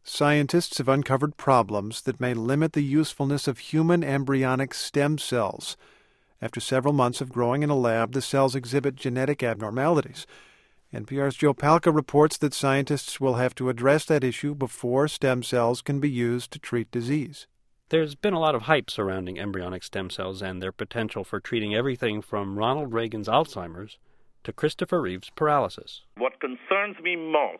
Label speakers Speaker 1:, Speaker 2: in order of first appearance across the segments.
Speaker 1: Scientists have uncovered problems that may limit the usefulness of human embryonic stem cells. After several months of growing in a lab, the cells exhibit genetic abnormalities. NPR's Joe Palca reports that scientists will have to address that issue before stem cells can be used to treat disease.
Speaker 2: There's been a lot of hype surrounding embryonic stem cells and their potential for treating everything from Ronald Reagan's Alzheimer's to Christopher Reeve's paralysis.
Speaker 3: What concerns me most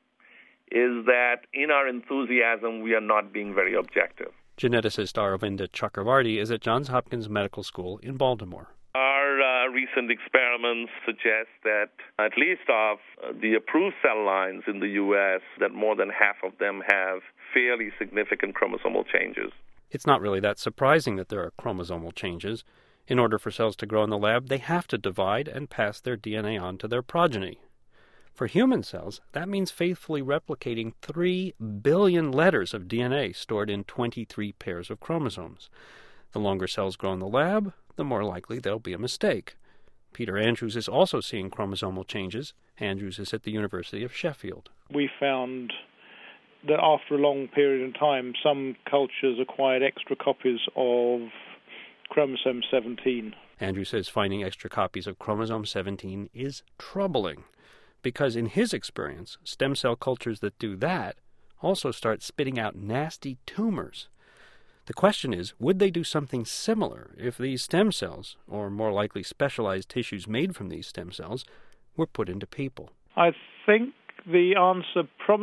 Speaker 3: is that in our enthusiasm, we are not being very objective.
Speaker 2: Geneticist Aravinda Chakravarty is at Johns Hopkins Medical School in Baltimore.
Speaker 3: Our recent experiments suggest that at least of the approved cell lines in the U.S., that more than half of them have fairly significant chromosomal changes.
Speaker 2: It's not really that surprising that there are chromosomal changes. In order for cells to grow in the lab, they have to divide and pass their DNA on to their progeny. For human cells, that means faithfully replicating 3 billion letters of DNA stored in 23 pairs of chromosomes. The longer cells grow in the lab, the more likely there'll be a mistake. Peter Andrews is also seeing chromosomal changes. Andrews is at the University of Sheffield.
Speaker 4: We found that after a long period of time, some cultures acquired extra copies of chromosome 17.
Speaker 2: Andrews says finding extra copies of chromosome 17 is troubling, because in his experience, stem cell cultures that do that also start spitting out nasty tumors. The question is, would they do something similar if these stem cells, or more likely specialized tissues made from these stem cells, were put into people?
Speaker 4: I think the answer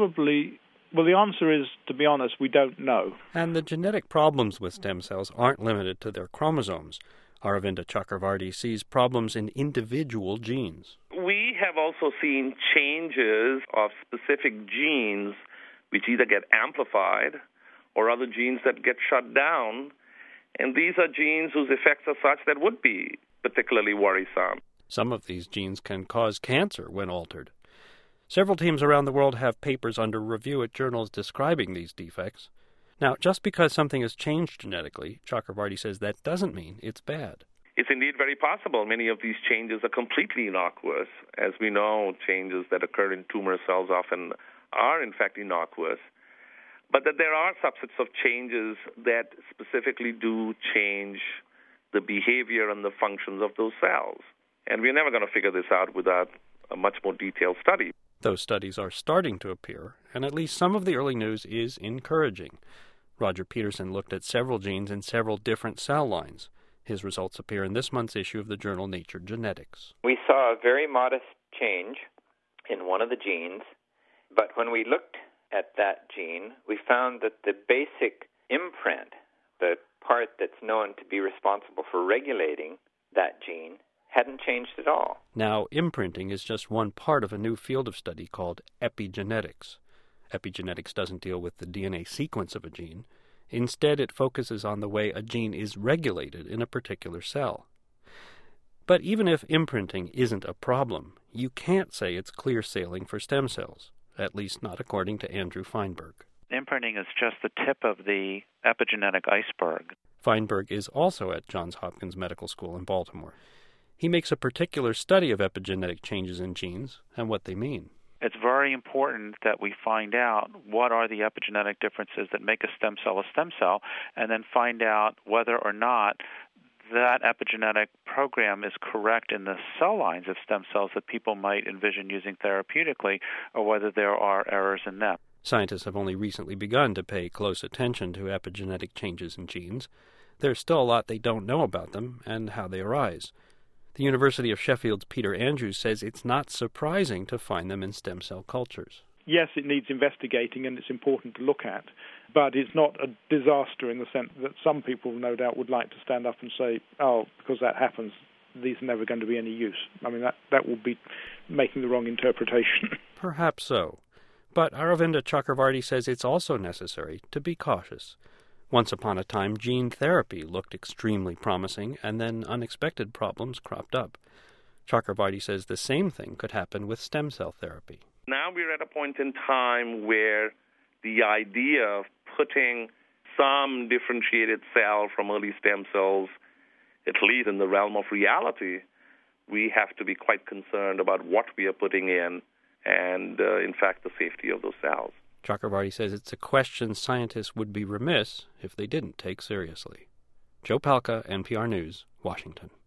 Speaker 4: the answer is, to be honest, we don't know.
Speaker 2: And the genetic problems with stem cells aren't limited to their chromosomes. Aravinda Chakravarty sees problems in individual genes.
Speaker 3: We have also seen changes of specific genes which either get amplified or other genes that get shut down. And these are genes whose effects are such that would be particularly worrisome.
Speaker 2: Some of these genes can cause cancer when altered. Several teams around the world have papers under review at journals describing these defects. Now, just because something has changed genetically, Chakravarty says that doesn't mean it's bad.
Speaker 3: It's indeed very possible many of these changes are completely innocuous. As we know, changes that occur in tumor cells often are, in fact, innocuous. But that there are subsets of changes that specifically do change the behavior and the functions of those cells. And we're never going to figure this out without a much more detailed study.
Speaker 2: Those studies are starting to appear, and at least some of the early news is encouraging. Roger Peterson looked at several genes in several different cell lines. His results appear in this month's issue of the journal Nature Genetics.
Speaker 5: We saw a very modest change in one of the genes, but when we looked at that gene, we found that the basic imprint, the part that's known to be responsible for regulating that gene, hadn't changed at all.
Speaker 2: Now, imprinting is just one part of a new field of study called epigenetics. Epigenetics doesn't deal with the DNA sequence of a gene. Instead, it focuses on the way a gene is regulated in a particular cell. But even if imprinting isn't a problem, you can't say it's clear sailing for stem cells, at least not according to Andrew Feinberg.
Speaker 6: Imprinting is just the tip of the epigenetic iceberg.
Speaker 2: Feinberg is also at Johns Hopkins Medical School in Baltimore. He makes a particular study of epigenetic changes in genes and what they mean.
Speaker 6: It's very important that we find out what are the epigenetic differences that make a stem cell, and then find out whether or not that epigenetic program is correct in the cell lines of stem cells that people might envision using therapeutically, or whether there are errors in them.
Speaker 2: Scientists have only recently begun to pay close attention to epigenetic changes in genes. There's still a lot they don't know about them and how they arise. The University of Sheffield's Peter Andrews says it's not surprising to find them in stem cell cultures.
Speaker 4: Yes, it needs investigating and it's important to look at, but it's not a disaster in the sense that some people, no doubt, would like to stand up and say, oh, because that happens, these are never going to be any use. I mean, that would be making the wrong interpretation.
Speaker 2: Perhaps so. But Aravinda Chakravarty says it's also necessary to be cautious. Once upon a time, gene therapy looked extremely promising, and then unexpected problems cropped up. Chakravarty says the same thing could happen with stem cell therapy.
Speaker 3: Now we're at a point in time where the idea of putting some differentiated cell from early stem cells, at least in the realm of reality, we have to be quite concerned about what we are putting in and, in fact, the safety of those cells.
Speaker 2: Chakravarty says it's a question scientists would be remiss if they didn't take seriously. Joe Palca, NPR News, Washington.